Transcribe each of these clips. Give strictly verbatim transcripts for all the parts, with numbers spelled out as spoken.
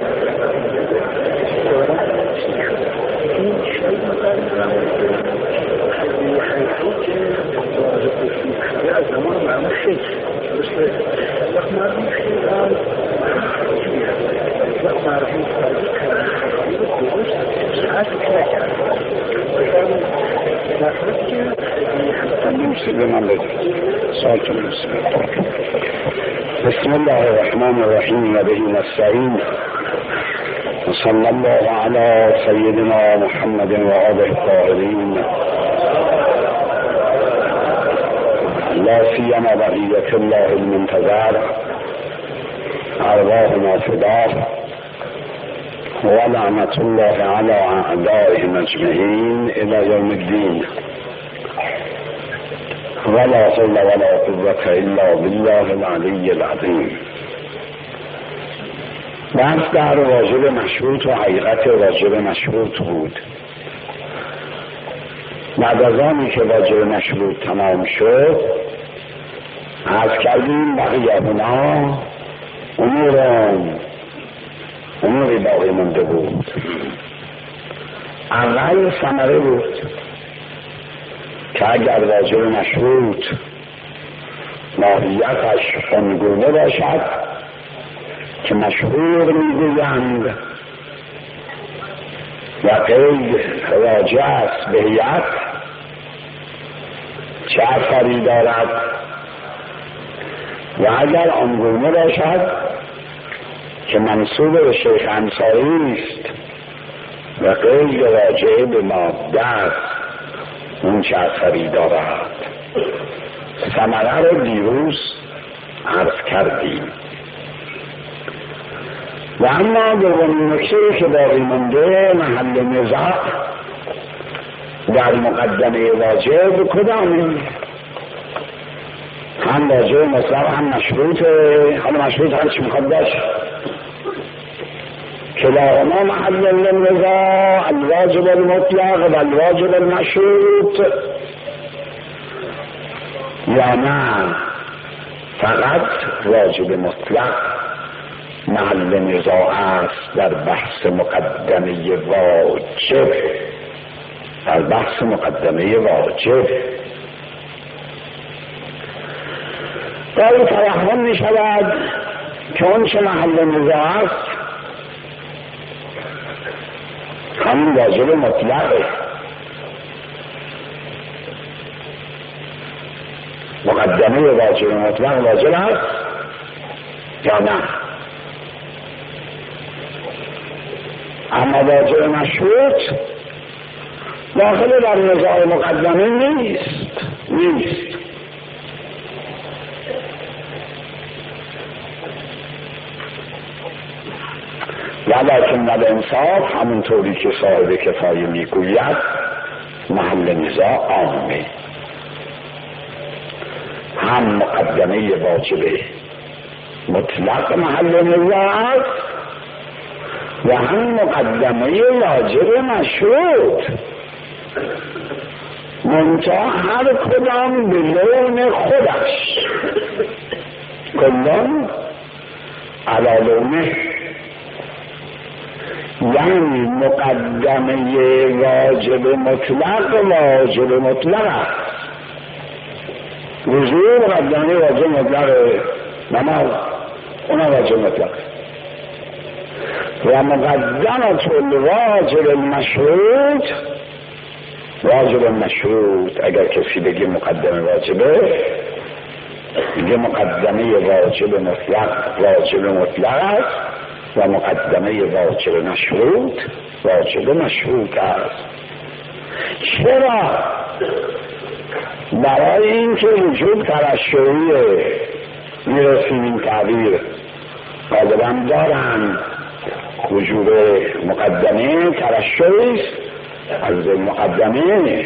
بسم الله الرحمن الرحیم و به نستعین صلی الله علی سیدنا محمد و آله الطاهرین لا سیما بقیة الله المنتظر ارواحنا فداه و لعنة الله علی اعدائهم اجمعین الی یوم الدین ولا حول ولا قوة الا بالله العلی العظیم. بحث در واجب مشروط و حقیقت واجب مشروط بود. بعد از آنی که واجب مشروط تمام شد عرض کردیم بقیه اونا امور اموری باقی مونده بود. اول ثمره بود که اگر واجب مشروط ماهیتش آنگونه باشد که مشهور میگویند و قید راجع است به هیئت چه اثری دارد، و اگر آنگونه باشد که منسوب به شیخ انصاری است و قید راجع به ماده است اون چه اثری دارد. ثمره رو دیروز عرض کردیم. و اما دومین نکته که باقی مونده محل نزاع در مقدمه واجب کدامه؟ هم واجب مطلق هم مشروطه. حالا مشروط هر چی میخواد باشه. کلاهما محل النزاع الواجب المطلق و الواجب المشروط، یا نه فقط واجب مطلق محل نزاع است در بحث مقدمه واجب. در بحث مقدمه واجب داری توهم می شود که اون چه محل نزاع است همین واجب مطلقه. مقدمه واجب مطلق واجب است یا نه؟ اما واجب مشروط داخل در نزاع مقدمه نیست نیست ولکن الانصاف همونطوری که صاحب کفایه میگوید محل نزاع عامه. هم مقدمه واجب مطلق محل نزاع است و هم مقدمه واجب مشروط، منتها هر کدام به لون خودش، کلون علی لونه. یعنی مقدمه واجب مطلق واجب مطلق است. وضوء مقدمه واجب مطلق، نماز اون واجب مطلق، و مقدمه الواجب المشروط واجب مشروط. اگر کسی بگه مقدمه واجبه میگه مقدمه واجب مطلق واجب مطلق است و مقدمه واجب مشروط واجب مشروط است. چرا؟ برای اینکه وجود ترشحیه. میرسیم این تعبیر غالبا دارن وجود مقدمه ترشحی است از مقدمه،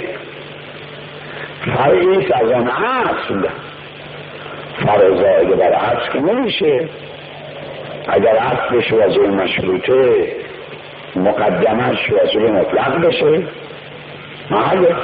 فرعی از آن اصل. فرع زائد بر اصل که نمیشه. اگر اصلش واجب مشروطه مقدمش واجب مطلق بشه محله.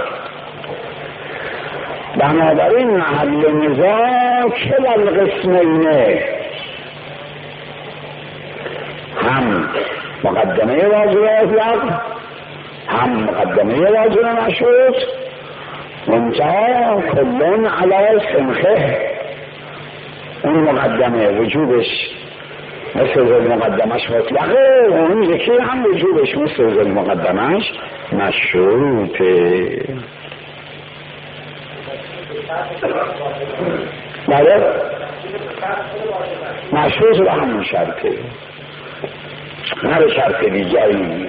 بنابراین محل نزاع کلا القسمینه، هم مقدمه واجب اطلاق، هم مقدمه واجب مشروط، منتها کلون علی سنخه. اون مقدمه وجوبش مثل زل مقدمش مطلقه، اون یکی هم وجوبش مثل زل مقدمش مشروطه. بله مشروط به همون شرطه، نه به شرط دیگری.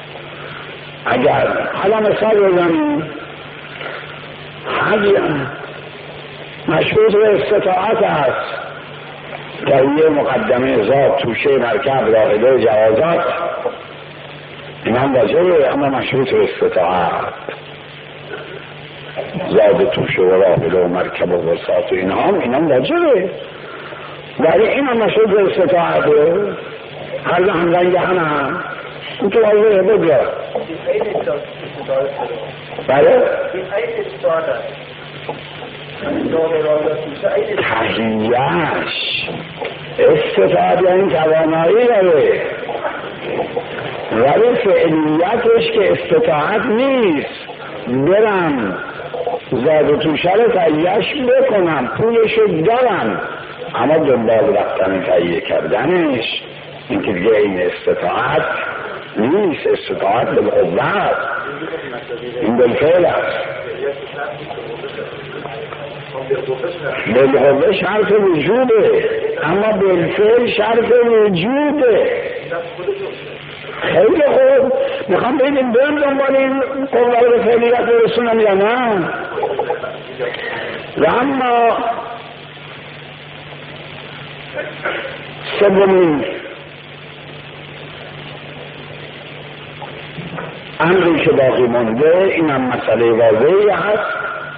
اگر حالا مثال بزنیم، حج مشروط به استطاعت است، تهیه مقدمه ذات توشه مرکب راحله جوازات، این هم واجبه، اما مشروط به استطاعت. ذات توشه و راحله و مرکب و وساط و این هم این هم واجبه، ولی این هم مشروط به استطاعته. هر هم رنگ هم هم این تو واجبه بگه. بله؟ تحییش استفاده یعنی توانایی داره، ولی فعلیتش که استطاعت نیست. برم زاد توشه رو تحییش بکنم، پولشو دارم، اما دنبال رفتن تحییه کردنش این که دیگه این استطاعت نیست. استطاعت بالقوت، این بالفعل است. بالقوه شرط وجوده، اما بالفعل شرط وجوده. خیلی خوب، میخوام بگیم برم دنبال این قوه فعلیت برسونم یا نه؟ و اما سومین امری که باقی مونده، این هم مسئله واضحی هست،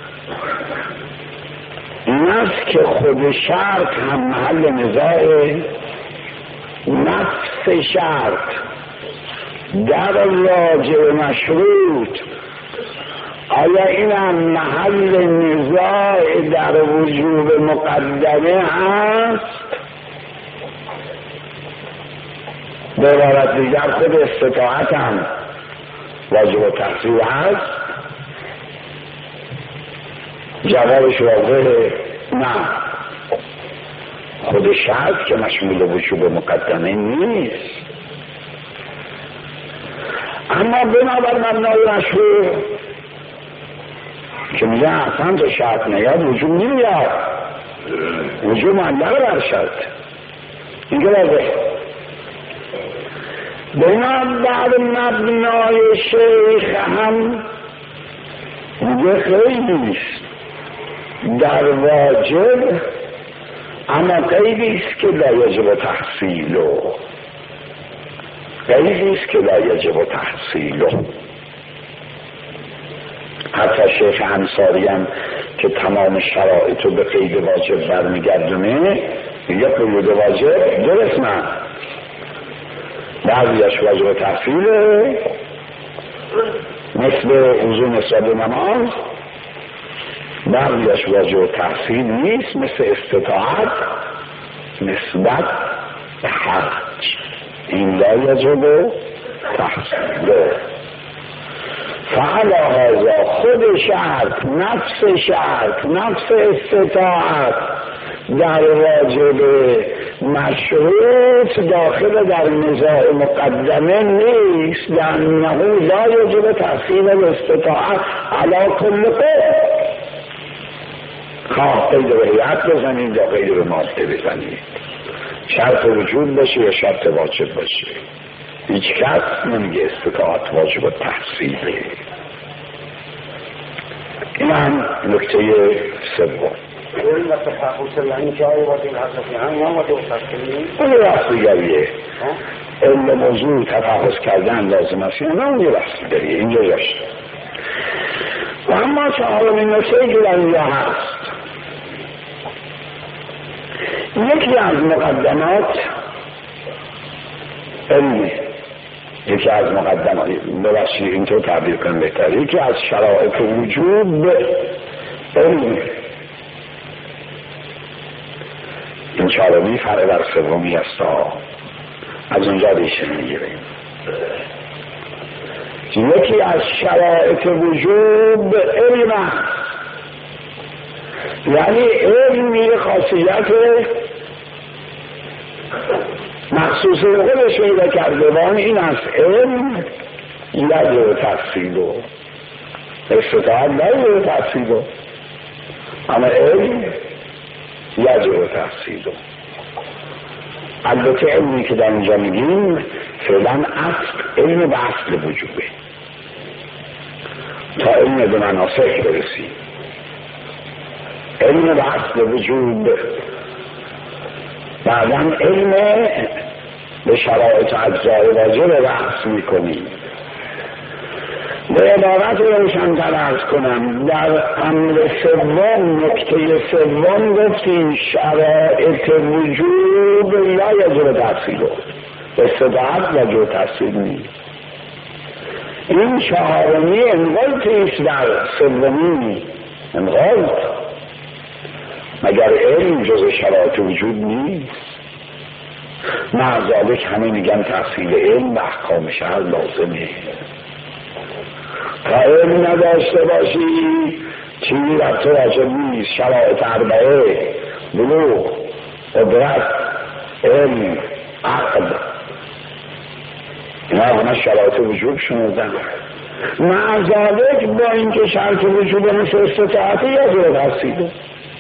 این است که خود شرط هم محل نزاع. نفس شرط در واجب مشروط، آیا این هم محل نزاع در وجوب مقدمه هست؟ به عبارت دیگر خود استطاعت هم واجب و تحصیل هست؟ جوابش واضحه نه. خود شرط که مشمول وجوب مقدمه نیست، اما بنابر مبنای مشروع که میگه اصلا تو شرط نیاد وجوب نمیاد، وجوب معلق بر شرط. اینکه واضحه. بنابر مبنای شیخ هم میگه خیلی نیست در واجب، اما قیدیست که لا یجب تحصیلو، قیدیست که لا یجب تحصیلو. حتی شیخ انصاری هم که تمام شرایط رو به قید واجب برمیگردونه میگه قید واجب درست نه، بعضیش واجب تحصیله مثل وضو نسبت نماز، بعضیش واجب تحصیل نیست مثل استطاعت نسبت به حج. این لا یجب تحصیل. فعلا هذا خود شرط، نفس شرط، نفس استطاعت در واجب مشروط داخل در نزاع مقدمه نیست، در نهو لا یجب تحصیل الاستطاعت علی کل قول. خواه قید به هیئت بزنید یا قید به ماده بزنید، شرط وجود باشه یا شرط واجب باشه، هیچ کس نمیگه استطاعت واجب و تحصیله. این هم نکته سوم. این وقت تفاصیل یعنی که آیا واجب حذف هم یا واجب تحصیلی؟ اون یه بحث دیگریه. علم موضوع تفحص کردن لازم است یا نه، اون یه بحث دیگریه، اینجا جاش. و اما چهارمین نکته که در اینجا هست، یکی از مقدمات علمه، یکی از مقدمات ببخشید اینطور تعبیر کنم بهتر، یکی از شرایط وجوب علمه. این چهارمی فرع بر سومی است. از اونجا ریشه میگیریم. یکی از شرایط وجود علم است، یعنی علم یه خاصیت مخصوص خودش پیدا کرده، وان این است علم یاد و تفصیل و استطاعت یاد و تفصیل و اما علم یاد و تفصیل و البته علمی که در اینجا میگیم فعلا اصل علم به اصل وجوده تا علم به مناسک برسیم. علم به اصل وجود، بعدا علم به شرایط اجزای واجب بحث میکنیم. به عبارت روشن‌تر عرض کنم، در امر سوم نکته سوم گفتیم شرایط وجود لا یجب تفصیل، استطاعت یجب تفصیل نیست. این چهارمی انقلتیست در سومی انقلت، مگر علم جز شرایط وجود نیست؟ مع ذالک همه میگن تفصیل علم و احکام شرع لازمه. تا علم نداشته باشی چیزی در تو واجب نیست. شرایط اربعه، بلوغ، قدرت، علم، عقل، اینا همه شرایط وجود شنودن. مع ذالک با اینکه شرط وجود مثل استطاعتی یاد تفصیله.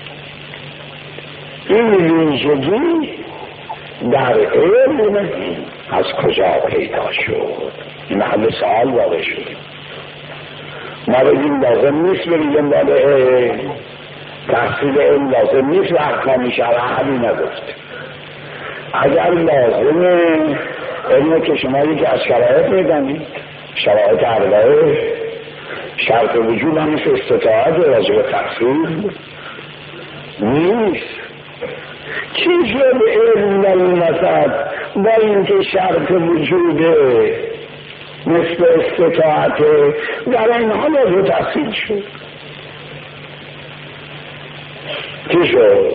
این ویژگی در علم از کجا پیدا شد؟ این محل سوال واقع شد. ما بگیم لازم نیست بریم دنبال علم، تحصیل علم لازم نیست و احکام شرعی نگفت. اگر لازمه علم که شما یکی از شرایط میدنید، شرایط اربعه، شرط وجود هم مثل استطاعت واجب تحصیل نیست. چی شد علم در این وسط با اینکه شرط وجوده مثل استطاعته در این حال رو تحصیل شد؟ چی شد؟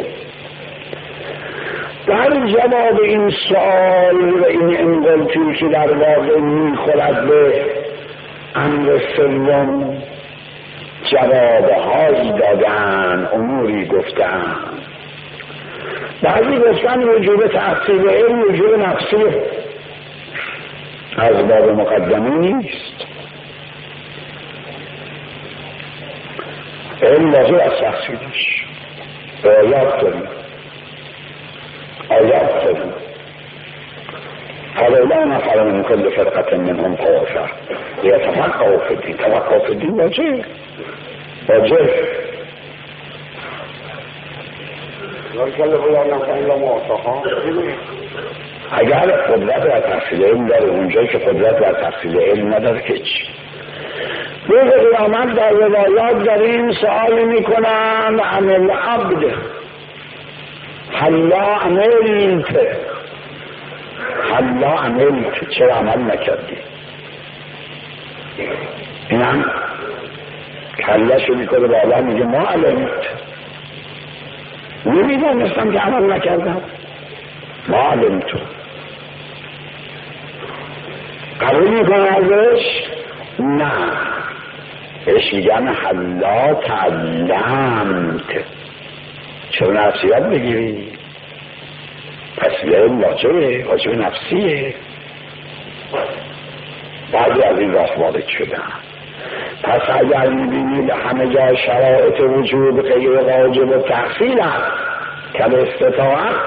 در جواب این سوال و این انقلتی که در واقع میخورد به امر سوم جوابهایی دادن، اموری گفتن. بعضی گفتن وجود تحصیل علم وجود نفسیه، از باب مقدمه نیست. علم لازم از تحصیلش آیات داریم، آیات داریم. فلولا نفر من كل فرقة منهم طائفة ليتفقهوا في الدين. تفقه في الدين واجب واجب. اگر قدرت در تحصیل علم داره، اونجایی که قدرت در تحصیل علم نداره که چی؟ روز قیامت در روایات داریم سؤال میکنن عن العبد حلا عملت، حلا عملت، چرا عمل نکردی؟ این هم کلشو میکنه بالا میگه ما علمت، نمیدانستم که عمل نکردم، ما علمتو. قبول میکنه ازش؟ نه، بهش میگن حلا تعلمت، چرا نفسیت بگیری؟ پس علم واجبه، واجب نفسیه. بعضی از این راه وارد شدن. پس اگر میبینید همه جا شرایط وجود غیر واجب و تحصیل هست، کم استطاعت،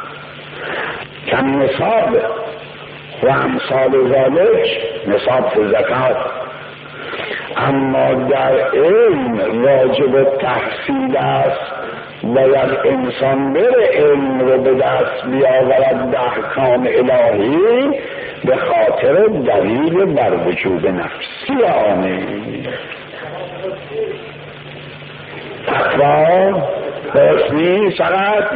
کم نصاب و امثال ذالک، نصاب فی زکات. اما در علم واجب تحصیل است، باید انسان بره علم رو به دست بیاورد به احکام الهی به خاطر دلیل بر وجود نفسی آنه. تقوی حسنی سرعت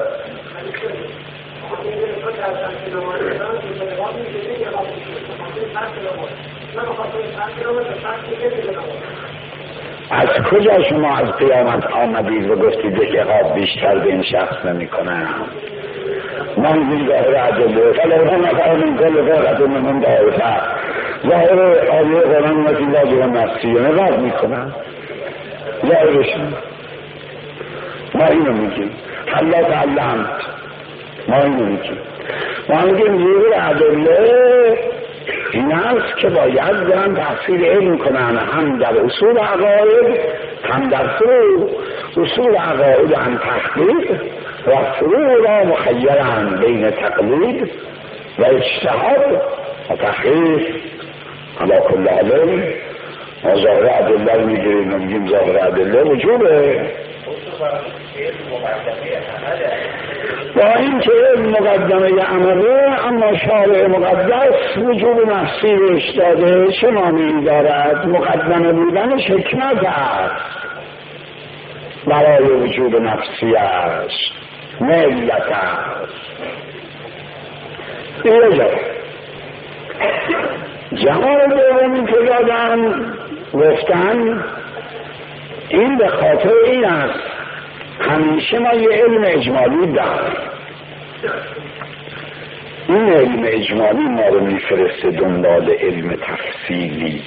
از کجا شما از قیامت آمدید و گفتید یک عقاب بیشتر به این شخص نمی کنم؟ ما میگیم ظاهر ادله فلولا نفر من کل فرقة منهم طائفة ظاهر آیه قرآن نتیجه واجب نفسیه نقاط میکنن ظاهرشون ما اینو میگیم حلا تعلمت ما اینو میگیم ما میگیم ظهور ادله این است که باید دارن تحصیل علم کنن هم در اصول عقاید هم در فروع اصول عقاید هم تحقیق و فروع را مخیرن بین تقلید و اجتهاد و تحقیق. علا کل علم ما ظاهر ادله رو میگیریم و میگیم ظاهر ادله وجوبه با این که مقدمه عمله اما شارع مقدس وجوب نفسی بهش داده چه معنی دارد؟ مقدمه بودنش حکمت است برای وجوب نفسی است نه علت است. یه جا جواب دومی که دادن گفتن این به خاطر این است همیشه ما یه علم اجمالی داریم، این علم اجمالی ما رو میفرسته دنبال علم تفصیلی.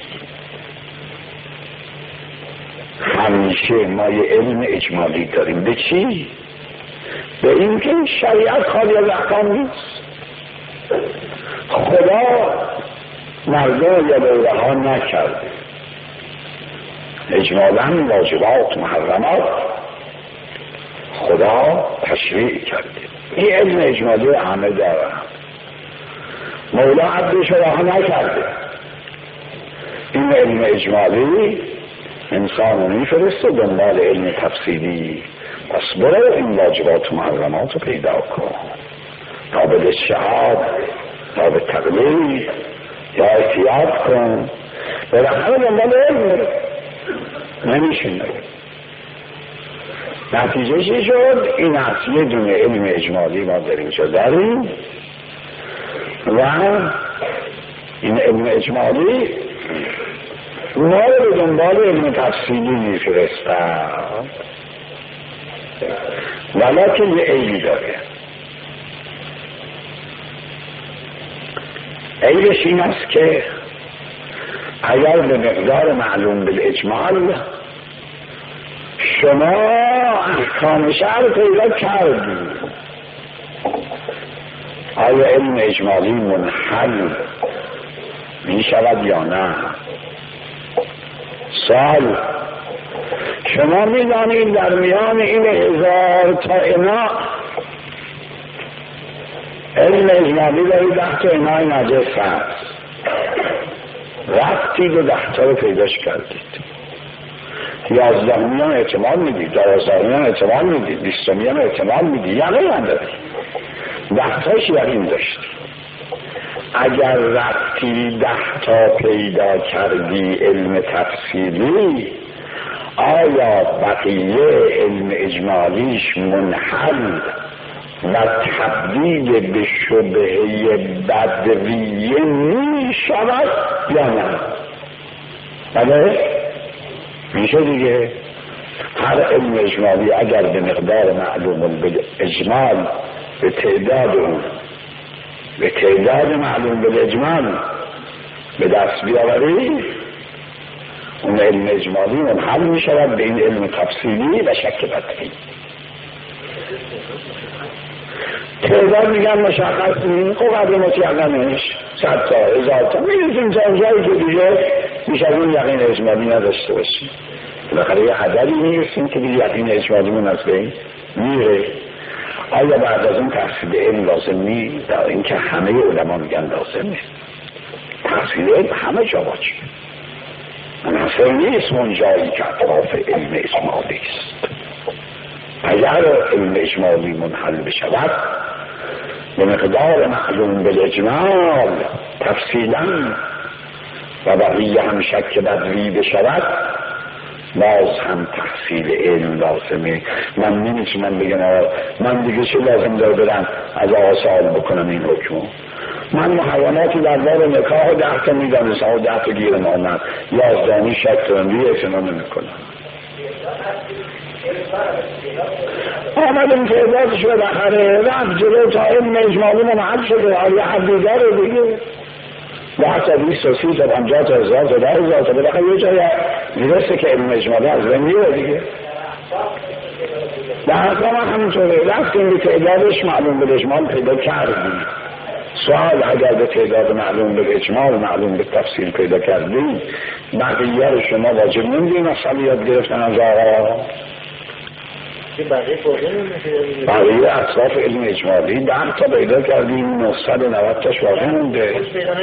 همیشه ما یه علم اجمالی داریم. به چی؟ به این که شریعت خالی از احکام نیست. خدا مردم یا دوره ها نکرده، اجمالاً واجبات محرمات خدا تشریع کرده. این علم اجمالی رو همه دارن. مولا عبدش راه نکرده. این علم اجمالی انسان رو میفرسته دنبال علم تفصیلی. پس برو این واجبات و محرمات رو پیدا کن تا به اجتهاد تا به تقلید یا احتیاط کن. بالاخره دنبال علم نمیشونه. نتیجه چی شد؟ این است یه دونه علم اجمالی ما در اینجا داریم و این علم اجمالی ما رو به دنبال علم تفصیلی میفرستن، ولیکن یه عیبی داره. عیبش این است که اگر به مقدار معلوم بالاجمال شما احکام شرع پیدا کردید، آیا علم اجمالی منحل می شود یا نه؟ سال شما می دانید در میان این هزار تا انا علم اجمالی دارید ده تا انای نجس هست، رفتید و ده تا رو پیداش کردید، یازدهمی هم احتمال میدید، دوازدهمی هم احتمال میدید، بیستمی هم احتمال میدید، یقین هم دارید، ده تاش یقین داشتی. اگر رفتی ده تا پیدا کردی علم تفصیلی، آیا بقیه علم اجمالیش منحل و تبدیل به شبهه بدویه می شود یا نه؟ بله؟ میشه دیگه. هر علم اجمالی اگر به مقدار معلوم به اجمال به تعداد اون به تعداد معلوم به اجمال به دست بیاوری، اون علم اجمالی منحل می شود به این علم تفصیلی و شک بدوی. تعداد میگن مشخص نیست، خب قدر متیقنش صد تا هزار تا میرسیم تا اونجایی که دیگه بیش از اون یقین اجمالی نداشته باشیم. بالاخره یه حدری میرسیم که دیگه یقین اجمالیمون از بین میره. آیا بعد از اون تحصیل علم لازم نیست؟ در این که همه علما میگن لازمه. تحصیل علم همه جا واجبه، منحصر نیست اون جایی که اطراف علم اجمالی است. اگر علم اجمالی منحل بشود به مقدار معلوم بالاجمال تفصیلا و بقیه هم شک بدوی بشود، باز هم تحصیل علم لازمه. من نمیتونم بگم من دیگه چه لازم داره برم از آقا سوال بکنم این حکمو. من محرماتی در باب نکاح و ده تا میدانستم و ده تا گیرم آمد، یازدانی شک دارم دیگه اعتنا نمیکنم. آمدیم تعدادش بالاخره رفت جلو تا علم اجمالی منحل شده، آیا حدی داره دیگه ده تا بیست تا سی تا پنجاه تا هزار تا ده هزار تا بالاخره یه جایی میرسه که علم اجمالی از بین میره دیگه. در احکام همینطوره، رفتیم به تعدادش معلوم به اجمال پیدا کردیم. سوال اگر به تعداد معلوم به اجمال معلوم به تفصیل پیدا کردیم، بقیه رو شما واجب نمیدین اصلا یاد گرفتن از آقا؟ بقیه اطراف علم اجمالی ده تا پیدا کردیم، نهصد و نود تاش واقع مونده.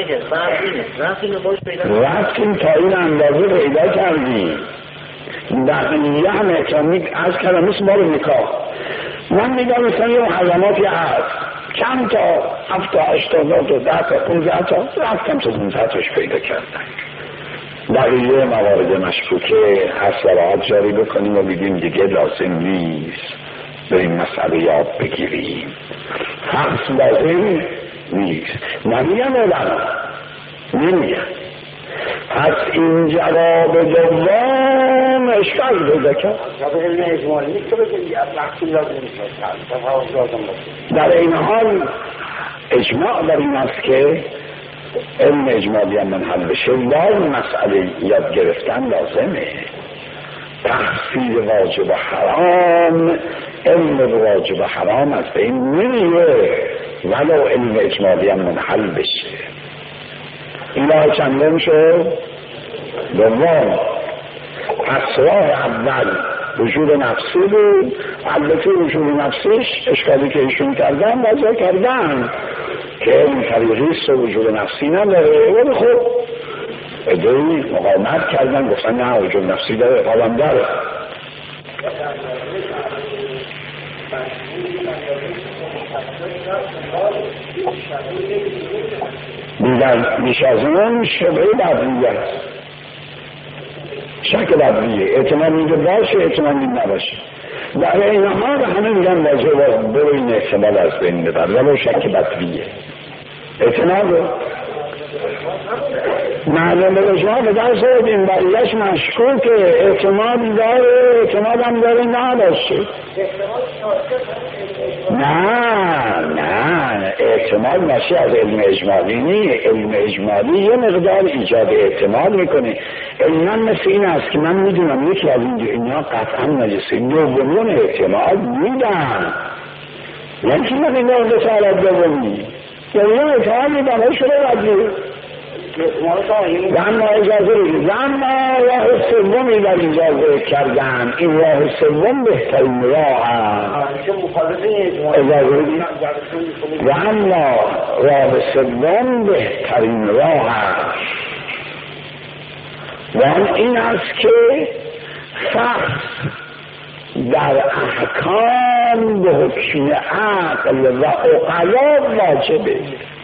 رفتیم تا این اندازه پیدا کردیم. بقیه هم احترامی از کلمه اسم بار نکاح من میگم مثلا یه محرماتی هست چند تا هفت تا هشتاد تا ده تا پونزده تا رفتم تا پونزده تاش پیدا کردن. بقیه موارد مشکوکه هست صلاحات جاری بکنیم و بگیم دیگه لازم نیست بریم مسئله یاد بگیریم، هست لازم نیست. نمیگم علما نمیگم پس این جواب دوم اشکال پیدا کرد. در این حال اجماع در این است که علم اجمالی هم منحل بشه لازم مسئله یاد گرفتن لازمه. تحصیل واجب و حرام، علم واجب و حرام از بین نمیره ولو علم اجمالی هم منحل بشه. اینا چندم شد؟ دوم. پس راه اول وجود نفسی بود، البته وجود نفسیش اشکالی که ایشون کردن وضع کردن که این طریقیست و وجود نفسی نداره، ولی خب ادهی مقاومت کردن گفتن نه وجود نفسی داره، قابم داره. دیگر بیش از اون شبه بدویه است، شک بدویه، اعتماد میگه باشه اعتماد میگه نباشه. در این حال همه میگن واجب برو این احتمال از بین ببر ولو شک بدویه. اعتماد معلوم به شما به درست این بریش مشکوکه، اعتماد داره اعتماد هم داره نداشته. نه نه اعتماد ناشی از علم اجمالی نیه. علم اجمالی یه مقدار ایجاد اعتماد میکنه. علما مثل این است که من میدونم یکی از این اینا قطعا نجسه، دومون اعتماد میدن یعنی که من این نقضه سالت دومی یعنی اعتماد میدن های شده بدی و اما اجازه بگید و اما راه سومی در اجازه کردن، این راه سوم بهترین راه اجازه بگید و اما راه سوم بهترین راه و این است که فحص در احکام به حکم عقل و عقلا واجبه.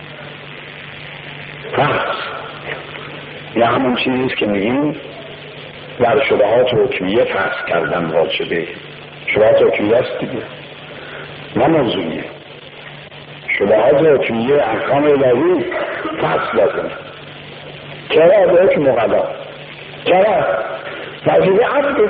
فحص یا همون چیزیست که میگیم در شبهات حکمیه فحص کردن واجبه. شبهات حکمیه است دیگه نه موضوعیه. شبهات حکمیه احکام الهی فحص لازمه. چرا به حکم مقلا؟ چرا؟ وظیفه عبده.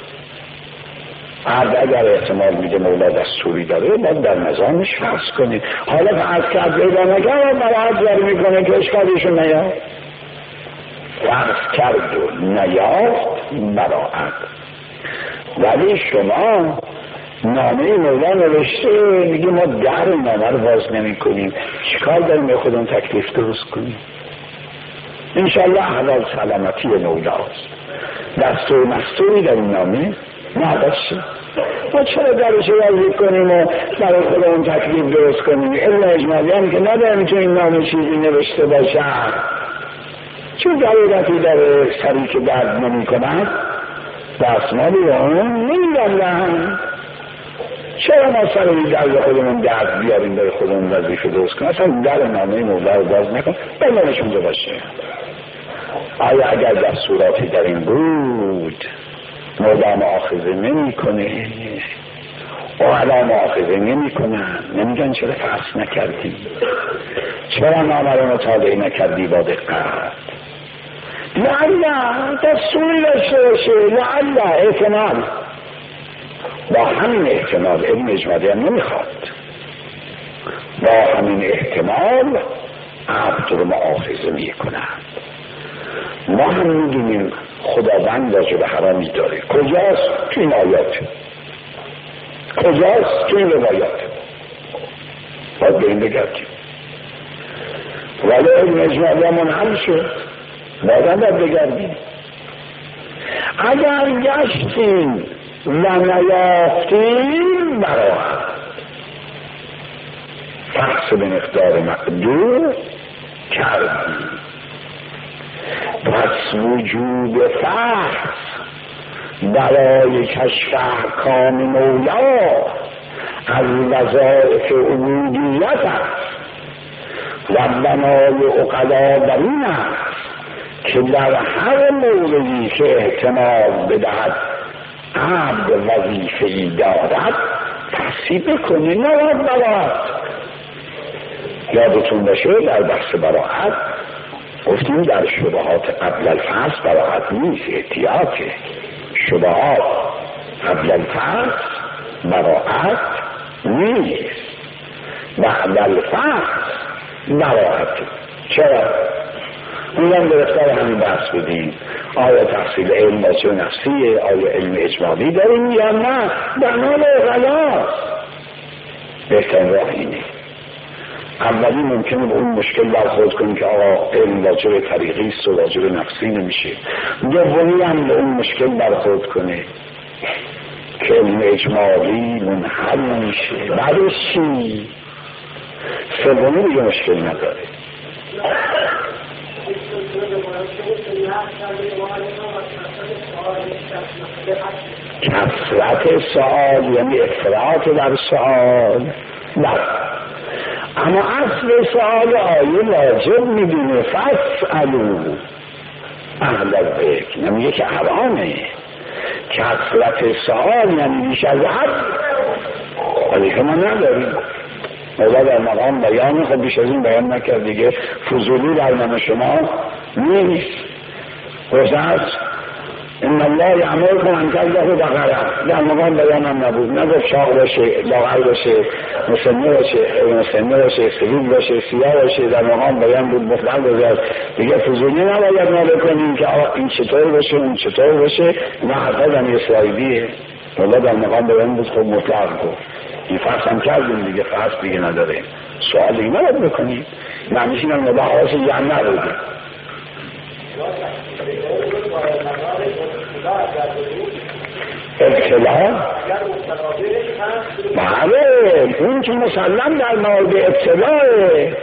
عبد اگر احتمال میده مولا دستوری داره باید در نظامش فحص کنید. حالا فحص کرد پیدا نکرد براحت جاری میکنه که اشکالیشون نیافت. فحص کرد و نیافت براحت. ولی شما نامه مولا نوشته میگه ما در نامه رو باز نمی کنیم، چیکار داریم به خودمون تکلیف درست کنیم؟ انشالله احوال سلامتی مولاست. دستور مستوری در این نامه نداشته. ما چرا درش وضعی کنیم و برای خودمون تکلیف درست کنیم؟ علم اجمالی هم که نداریم که این نامه چیزی نوشته باشه، چون ضرورتی داره سری که درد نمی کند دستمالی رو نمی دارن. چرا ما سری درد خودمون درد بیاریم برای خودمون وظیفه درست کنیم؟ اصلا در نامه مولا رو باز نکن بلنش اونجا باشه. آیا اگر دستوراتی در این بود مولا مؤاخذه نمی کنه اولا مؤاخذه نمی کنن، نمیگن چرا فحص نکردی، چرا نامه رو مطالعه نکردی با دقت. لعلا دستوری داشته باشه، لعلا احتمال با همین احتمال علم اجمالی هم نمیخواد، با همین احتمال عبد رو مؤاخذه میکنند. ما هم میدونیم خداوند واجب حرامی داره. کجاست؟ تو این آیات، کجاست؟ تو این روایات. باید به این بگردیم. ولی علم اجمالی هم منحل شد، بازم باید بگردیم. اگر گشتیم و نیافتیم براحت فحص به مقدار مقدور کردیم. پس وجود فحص برای کشف احکام مولا از وظایف عبودیت است و بنای عقلا بر این است که در هر موردی که احتمال بدهد عبد وظیفه‌ای دارد تحصیل بکنه، نباید براحت. یادتون باشه در بحث براحت گفتیم در شبهات قبل الفحص براحت نیست، احتیاطه. شبهات قبل الفحص براحت نیست، بعد الفحص براحته. چرا؟ اونم گرفتار همین بحث بدیم، آیا تحصیل علم واجب نفسیه، آیا علم اجمالی داریم یا نه، بنال غلاست. بهترین راه اینه. اولی ممکنه به اون مشکل برخورد کنیم که آقا علم واجب طریقی است و واجب نفسی نمیشه. دومی هم به اون مشکل برخورد کنه که علم اجمالی منحل نمیشه. بعدش چی؟ سومی دیگه مشکل نداره. کثرت سؤال یعنی افراط در سؤال نه، اما اصل سؤال آیه واجب میدونه فاسألوا اهل الذکر، نمیگه که حرامه. کثرت سؤال یعنی بیش از حد، ولی که ما نداریم. مولا در مقام بیان خب بیش از این بیان نکرد دیگه. فضولی در من شما نیست. گذشت ان الله یأمرکم ان تذبحوا بقره، در مقام بیان هم نبود. نگفت چاق باشه، لاغر باشه، مسنه باشه، مسنه باشه، سفید باشه، سیاه باشه. در مقام بیان بود، مطلق گذشت دیگه. فضولی نباید ما بکنیم که آقا این چطور باشه اون چطور باشه. نه حتی هم اسرائیلیه. مولا در مقام بیان بود، خب مطلق گفت. این فحص هم کردیم دیگه، فحص دیگه نداره. سوال دیگه نباید بکنیم. معنیش این هم مولا حواس یه نبوده. ابتلا بله، اون که مسلم در مورد ابتلاه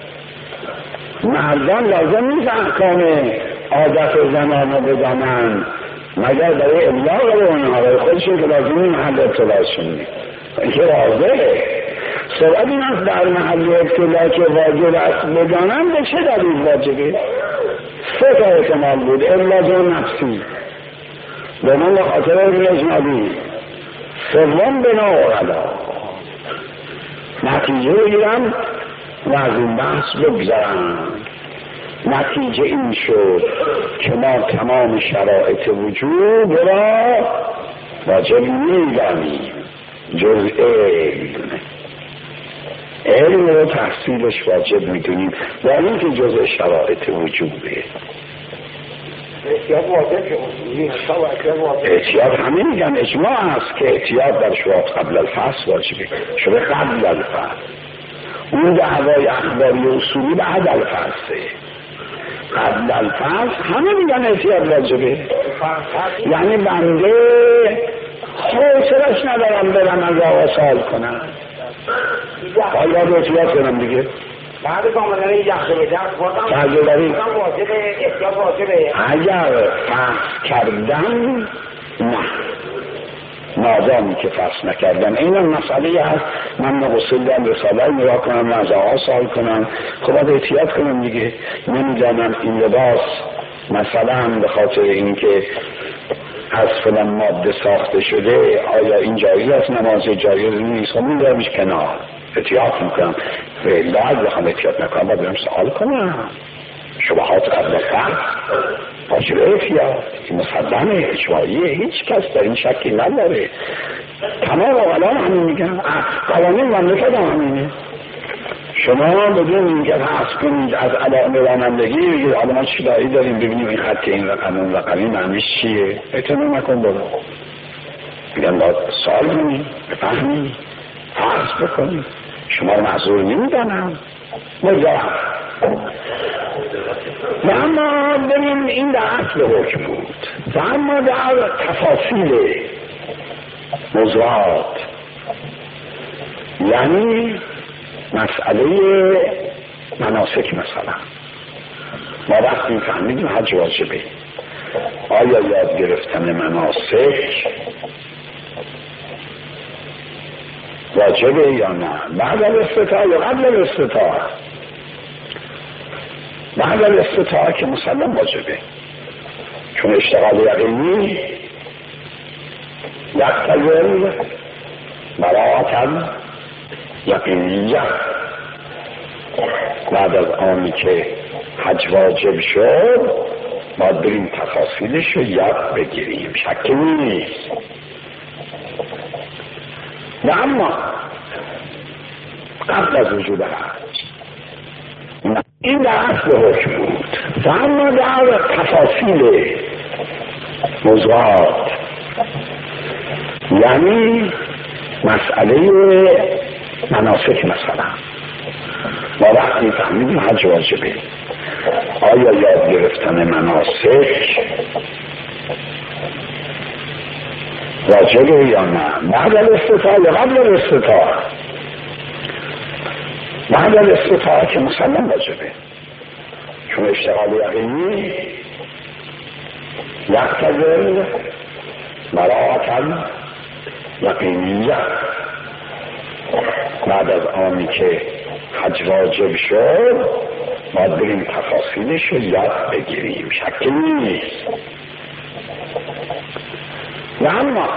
مردان لازم نیست احکام عادت زنان رو بدانن مگر برای ابلاغ رو اونها برای خودشون که لازم این محل ابتلاشون این که واضحه. سوال این است در محل ابتلا که واجب است بدانن به چه دلیل واجبه؟ سه تا احتمال بود. علاج نفسی به من خاطر اجمالی، سوم به نوعلا نتیجه بگیرم و از این بحث بگذارم. نتیجه این شد که ما تمام شرایط وجود را واجب می‌دانیم جز علم. علم رو تحصیلش واجب می‌دونیم و این که جز شرایط وجوده. احتیاط همه میگن اجماع است که احتیاط در شروط قبل الفحص واجبه. شده قبل الفحص، اون دعوای اخباری اصولی بعد الفحصه. قبل الفحص همه میگن احتیاط واجبه. یعنی بنده حوصله‌اش ندارم برم از آقا سوال کنم، حالا رو احتیاط کنم دیگه. بعد کاملا یخ بده واجبه. واجبه احتیاط واجبه. اگر فحص کردن نه، نادامی که فحص نکردن. این هم مسئله هست. من نغسل دارم رساله نگاه کنم، من از آقا سوال کنم، خب باید احتیاط کنم دیگه. نمیدانم این لباس مثلا به خاطر اینکه از فلان ماده ساخته شده آیا این جایز است؟ نماز جایز نیست. خب میدارمش کنار، احتیاط میکنم. بعد بخوام احتیاط نکنم باید برم سوال کنم. شبهات قبل از فهم واجب احتیاط مصدمه اجماعیه، هیچ کس در این شکی نداره. تمام اولا همین میگن، قوانین مملکت هم همینه. شما بدون اینکه حس کنید از علائم رانندگی بگید حالا ما چی داری داریم ببینیم این خط این رقم اون رقمی معنیش چیه، اعتماد نکن برو. میگن باید سوال کنید بفهمید حس بکنید. شما رو معذور نمیدانم مجرم. و اما ببین این در اصل حکم بود و اما در تفاصیل موضوعات، یعنی مسئله مناسک مثلا ما وقتی فهمیدیم حج واجبه، آیا یاد گرفتن مناسک واجبه یا نه؟ بعد از استطاعه یا قبل از استطاعه؟ بعد از استطاعه که مسلم واجبه، چون اشتغال یقینی یقتضی براءة یقینیه. بعد از آنی که حج واجب شد باید بریم تفاصیلش رو یاد بگیریم، شکی نیست. و اما قبل از وجود حج این در اصل حکم بود و اما در تفاصیل موضوعات، یعنی مسئله مناسک مثلا ما وقتی فهمیدیم حج واجبه، آیا یاد گرفتن مناسک واجبه یا نه؟ بعد از استطاعه یا قبل از استطاعه؟ بعد از استطاعه که مسلم واجبه، چون اشتغال یقینی یقتضی براءة یقینیه. بعد از آنی که حج واجب شد باید بریم تفاصیلش رو یاد بگیریم، شکی نیست. و اما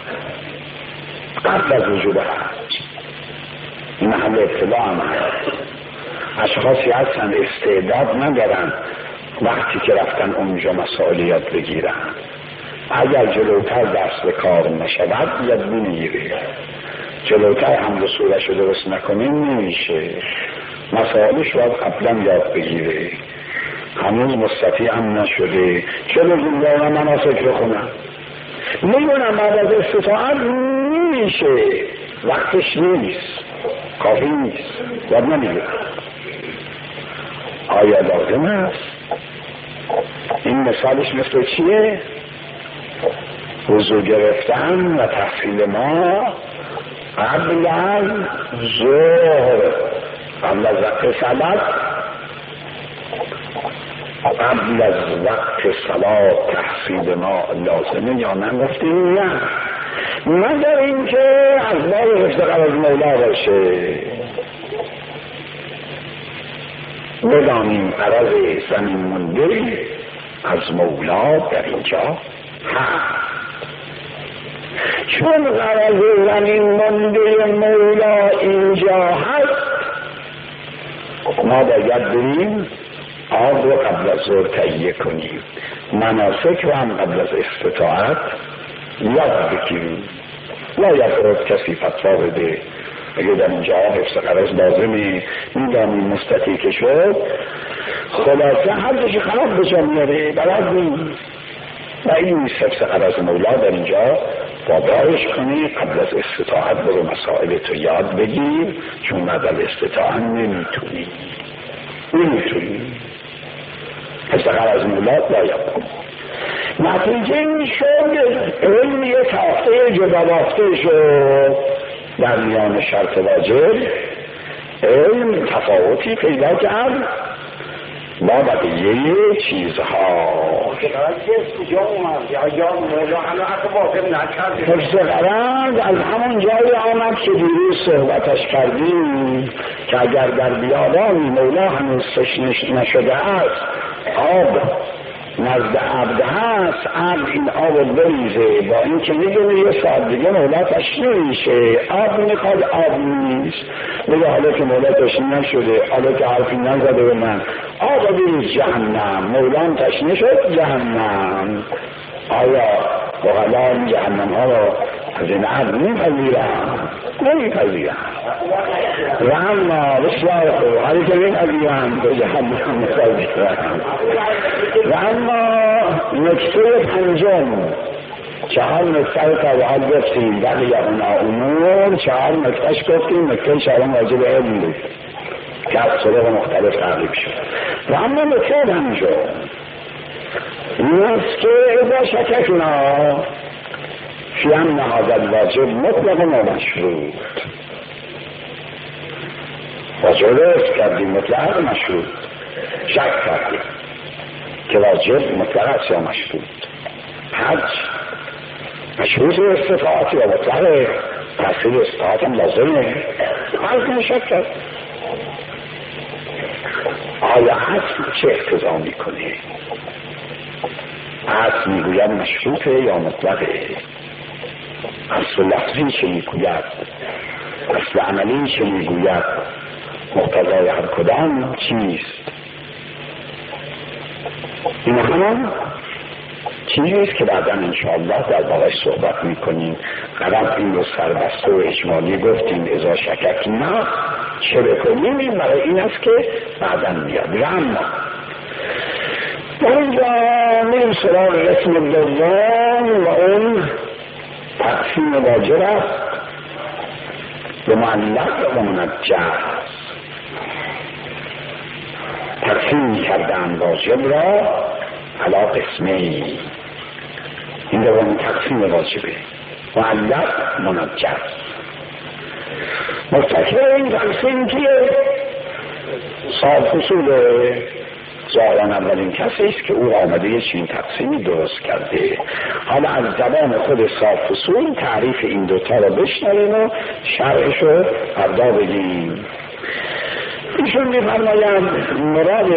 قبل از وجود حج این محل ابتلا هم هست. اشخاصی هستن استعداد ندارن وقتی که رفتن اونجا مسائل یاد بگیرن، اگر جلوتر دست به کار نشود یاد بگیره، جلوتر هم به صورتش درست نکنه نمیشه. مسائلش باید قبلا یاد بگیره، هنوز مستطیع هم نشده چلو جلوه و مناسک بخونم میگونم بعد از استطاعت نمیشه، وقتش نیست، کافی نیست، یاد نمیگه. آیا لازم است؟ این مثالش مثل چیه؟ وضو گرفتن و تحصیل ما قبل از ظهر، قبل از وقت صلات، قبل از وقت صلات تحصیل ما لازمه یا نه؟ گفتیم نه، مگر اینکه از باب حفظ غرض مولا باشه. بدانیم غرض زمین مونده از مولا در اینجا هست، چون غرض زمین مونده مولا اینجا هست ما باید بریم آب رو قبل از ظهر تهیه کنیم، مناسک رو هم قبل از استطاعت یاد بگیریم. لا یفرد کسی فتوا بده اگه در اینجا حفظ غرض لازمه، میدانیم مستطیع که شد خلاصه هر جایی خراب بجا میاره بلد نیست و این نیست. حفظ غرض مولا در اینجا بابارش کنی قبل از استطاعت برو مسائل تو یاد بگیر، چون بعد استطاعت نمیتونی نمیتونی حفظ غرض مولا باید کن. نتیجه این شد علم یه تافته جدا بافته شد در میان شرط واجب، علم تفاوتی پیدا کرد با بقیه چیزها. حفظ غرض از همون جایی آمد که دیروز صحبتش کردیم که اگر در بیابانی مولا هنوز تشنه نشده است آب نزد عبد هست، عبد این آب بریزه، با این که میدونه یه ساعت دیگه مولاتش نمیشه، آب میخواد آب نیست، بگه حالا که مولاتش نشده، حالا که حرفی نزده به من، آب بریز جهنم، مولان تشنه شد جهنم. آیا بغلان جهنم ها را از این عبد نمیپذیرم؟ نمیپذیرم. و اما بسیار خوب، حالی که نمیپذیرم به جهنم نمیپذیرم. و اما نکته پنجم، چهار نکته تا به حال گفتیم، بقیه اونا امور، چهار نکتهش گفتیم، نکته چهارم واجب علم بود که از طرق مختلف تعریف شد. و اما نکته پنجم این است که اذا شککنا فی ان هذا الواجب مطلق و مشروط، واجب است کردیم مطلق مشروط، شک کردیم که واجب مطلق است یا مشروط، حج مشروط استطاعت یا مطلق، تحصیل استطاعت هم لازمه، حج کنه شک کرد. آیا اصل چه اقتضا میکنه؟ اصل میگوید مشروطه یا مطلقه؟ اصل لفظی چه میگوید؟ اصل عملی چه میگوید؟ مقتضای هر کدام چیست؟ این همان چیزیست که بعدا انشاءالله در باقیش صحبت میکنیم. قدم این رو سربسته و اجمالی گفتیم اذا شککنا چه بکنیم، این برای این است که بعدا میاد. اما در اینجا میریم سراغ رسم دوم و اون تقسیم واجب است به معلق و منجز. تقسیم کردن واجب را علا قسمی، این دوم تقسیم واجبه، معلق منجز. مستقیم این تقسیم که صاحب فصول ظاهران اولین کسی است که او آمده یه چین تقسیمی درست کرده. حالا از زبان خود صاحب فصول تعریف این دوتا را بشنویم و شرحش رو فردا بگیم. ایشون می‌فرمایند مراد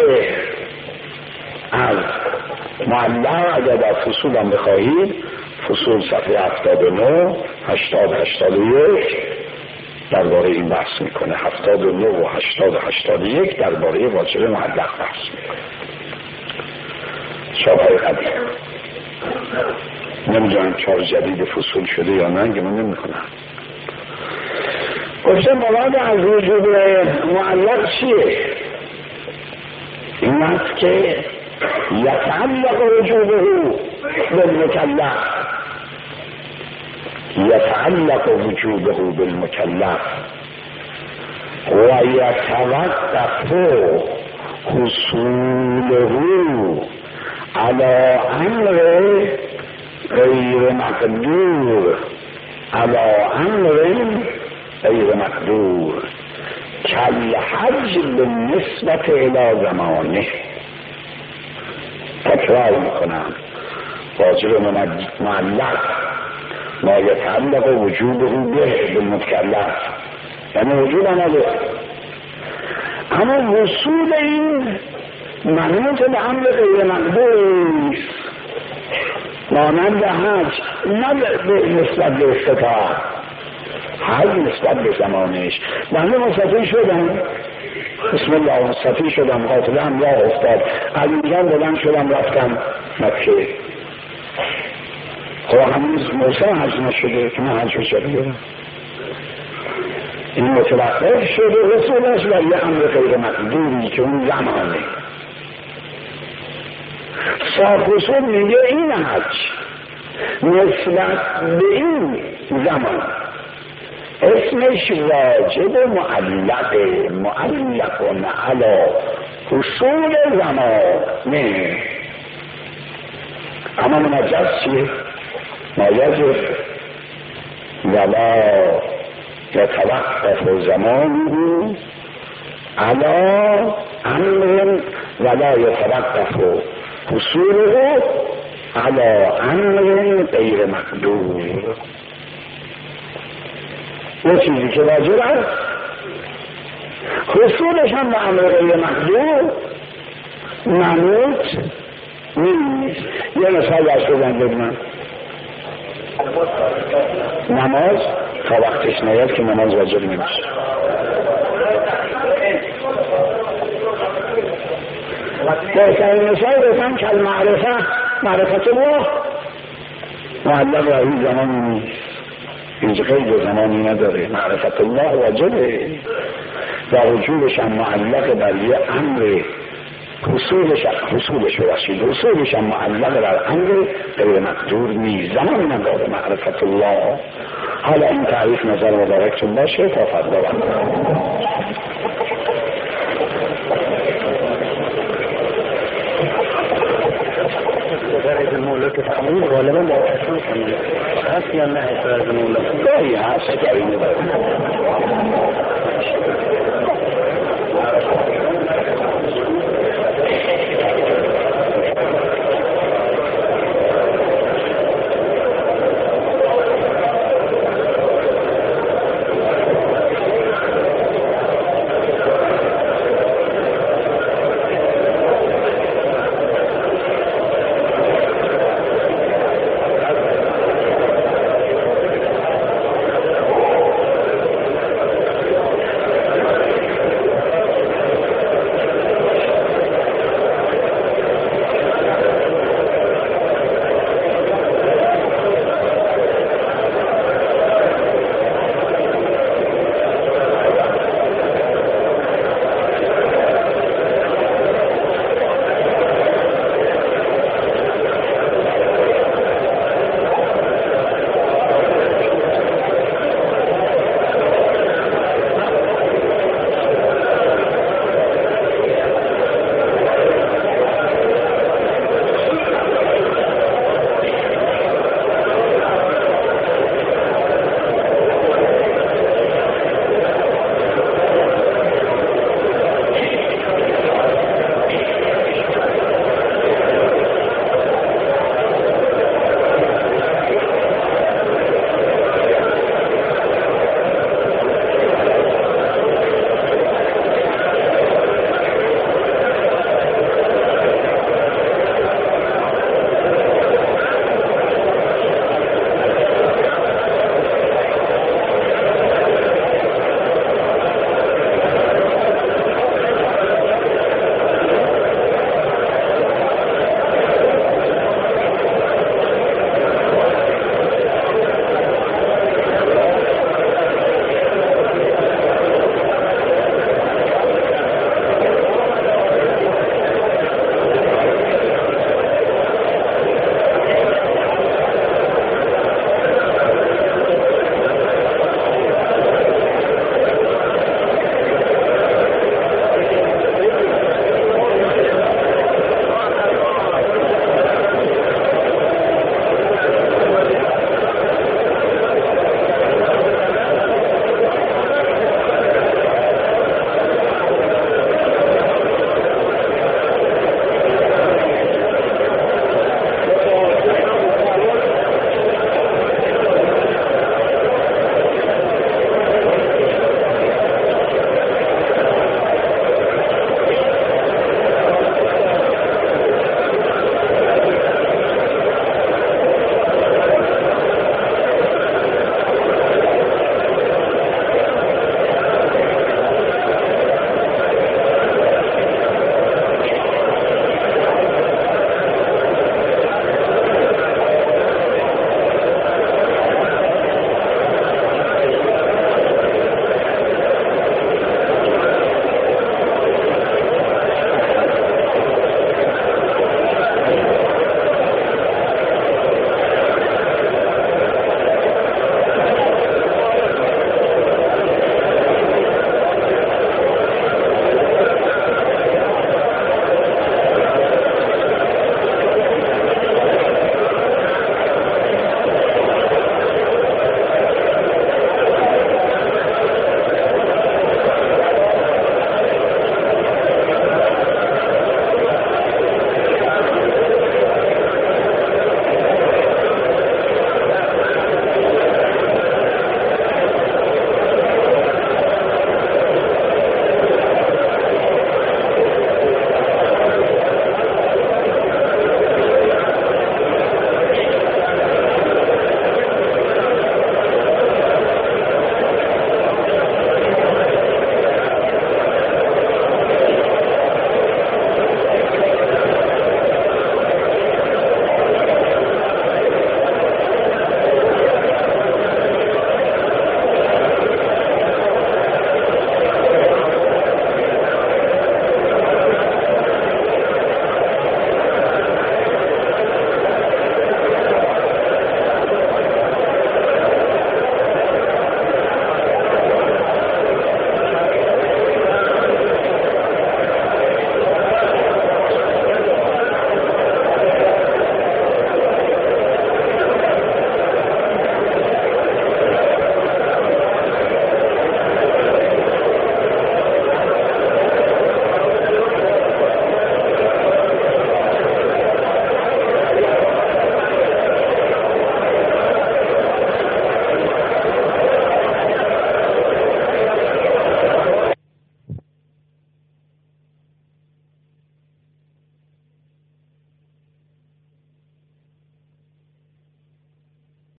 از معلق اگر در فصول هم بخواهید، فصول صفحه هفتاد و نه هشتاد هشتاد و یک درباره این بحث میکنه، هفتاد و نه و هشتاد و هشتاد و یک درباره واجب معلق بحث میکنه. شابهای قدیم نمیدونم چهار جدید فصول شده یا نه که من نمیکنم. گفته مراد از وجوب معلق چیه؟ این است که یتعلق وجوبه بالمکلف، یتعلق وجوبه بالمکلف و یتوقف حصوله على امر غیر مقدور، على امر غیر مقدور کالحج بالنسبت الى زمانه. تکرار میکنم، واجب معلق ما یتعلق وجوبه به بالمکلف، یعنی وجوب آمده، اما وصول این منوط به امر غیر مقدور است، مانند حج نه نسبت به استطاعت، حج نسبت به زمانش. بنده مستطیع شدم، بسم الله مستطیع شدم، قافله هم راه افتاد، از اینجا بلند شدم رفتم مکه، خب هنوز موسی حج نشده که من حج شده برم، این متوقف شده رسولش و یه امر غیر مقدوری که اون زمانه. صاحب رسول میگه این حج نسبت به این زمان اسمش واجب معلق، معلق علی حصول زمانه. اما منجز چیه؟ مایجب ولا یتوقف زمانه علی امر ولا یتوقف حصوله علی امر غیر مقدور. یه چیزی که واجب است حصولش هم به امر غیر مقدور منوط نیست. یه مثال درست بزن ببینم. نماز تا وقتش نیاد که نماز واجب نمیشه. بهترین مثال بزن که المعرفه معرفت الله معلق راهی زمانی نیست، هیچ قید زمانی نداره. معرفت الله واجبه و وجودش هم معلق بر یه امر، حصولش حصولش ببخشید حصولش هم معلق بر امر غیر مقدور نیست، زمان نداره معرفت الله. حالا این تعریف نظر مبارکتون باشه تا فردا بند درجة المولك التحميل غالبا لا يحسن كمية هست یا نه درجة المولك داری هست کرینه داری